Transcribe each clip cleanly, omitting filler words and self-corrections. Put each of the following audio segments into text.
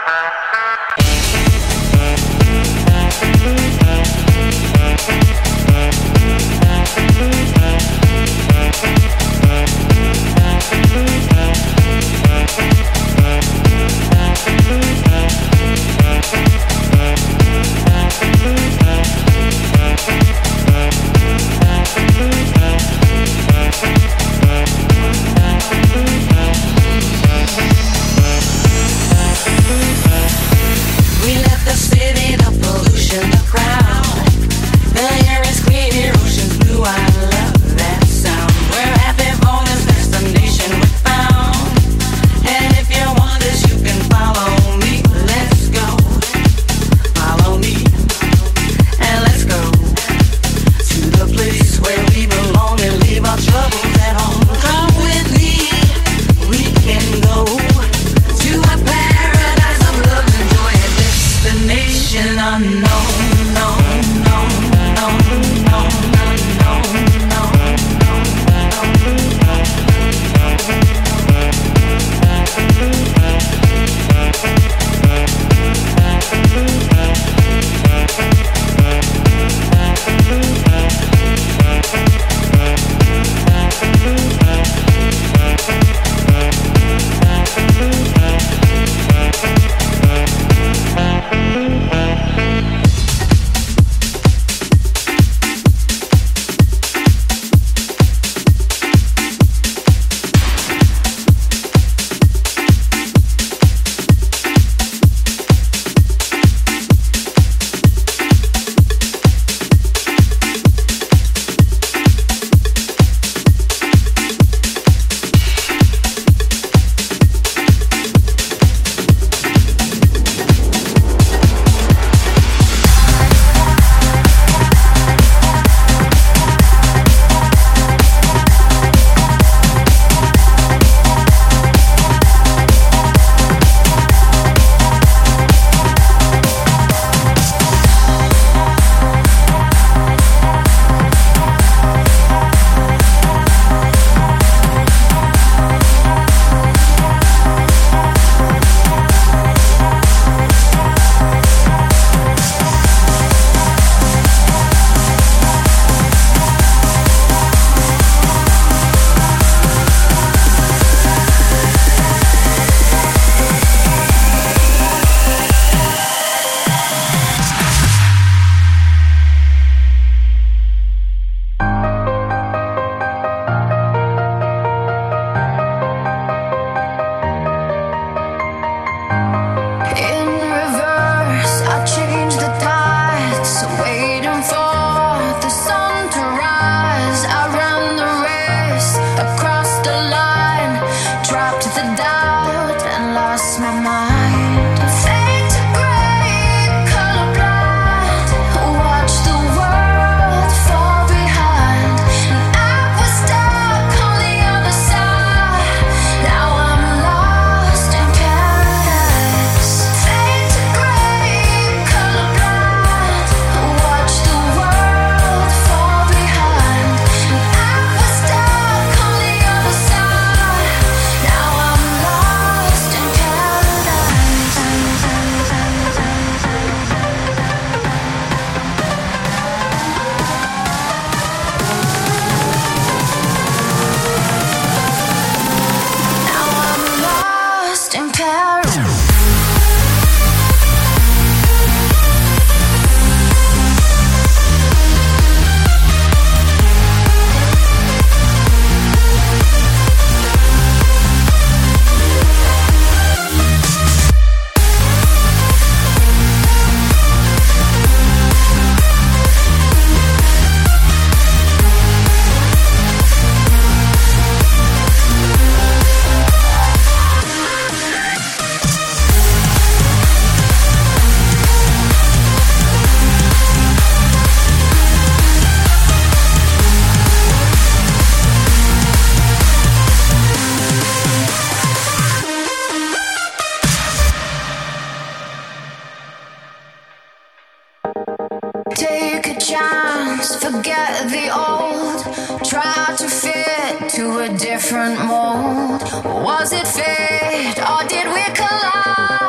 Forget the old, try to fit to a different mold. Was it fate or did we collide?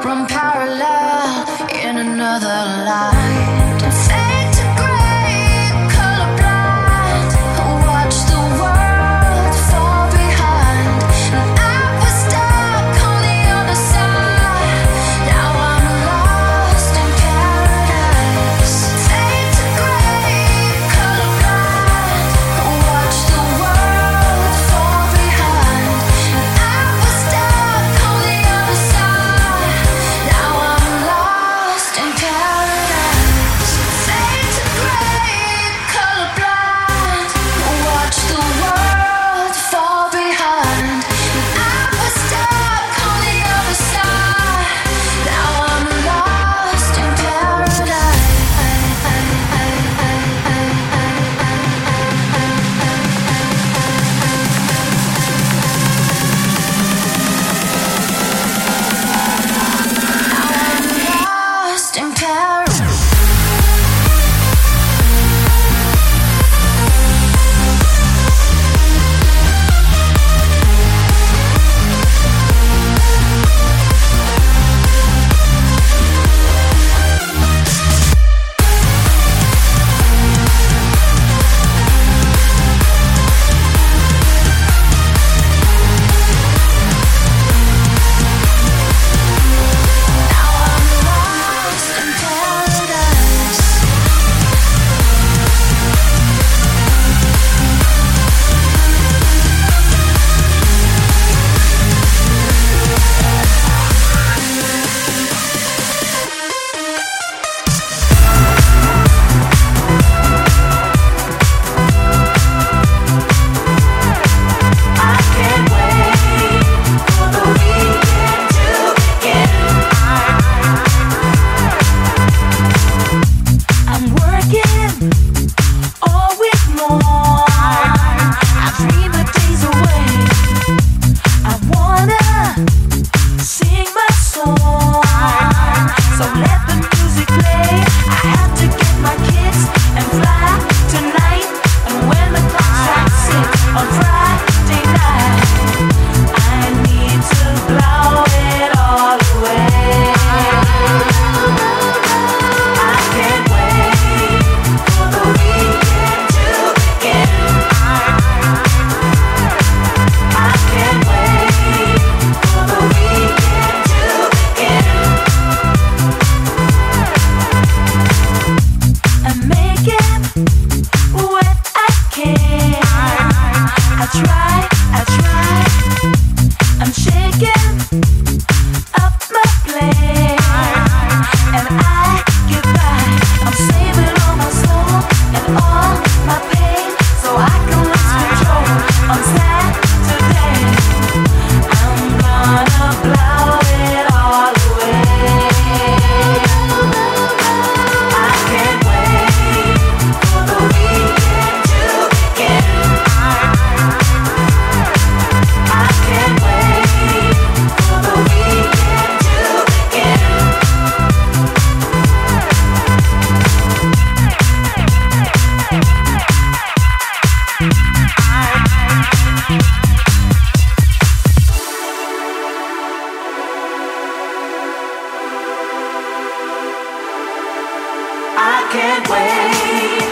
run parallel in another light. Fade to gray, colorblind. Watch the world fall behind. And I was stuck on the other side. Now I'm lost in paradise. Fade to gray, colorblind. Watch the world fall behind. And I was stuck on the other side. Now I'm lost in paradise. Fade to gray, colorblind. Watch the world fall behind. And I was stuck on the other side. Now I'm lost in paradise. Lost in paradise. I'm working all week long. I dream the days away. I wanna sing my song. So let the music play. I have to get my kids and fly tonight. And when the clock strikes 6 on Friday night, I need to blow it all away. I can't wait for the weekend to begin. I can't wait for the weekend to begin. I'm making what I can. I try. I'm shaking up my plate. And I get by. I'm saving all my soul and all my pain, so I can lose control on Saturday. I'm gonna blow it all away. I can't wait for the weekend to begin. I can't wait for the weekend to begin. I can't wait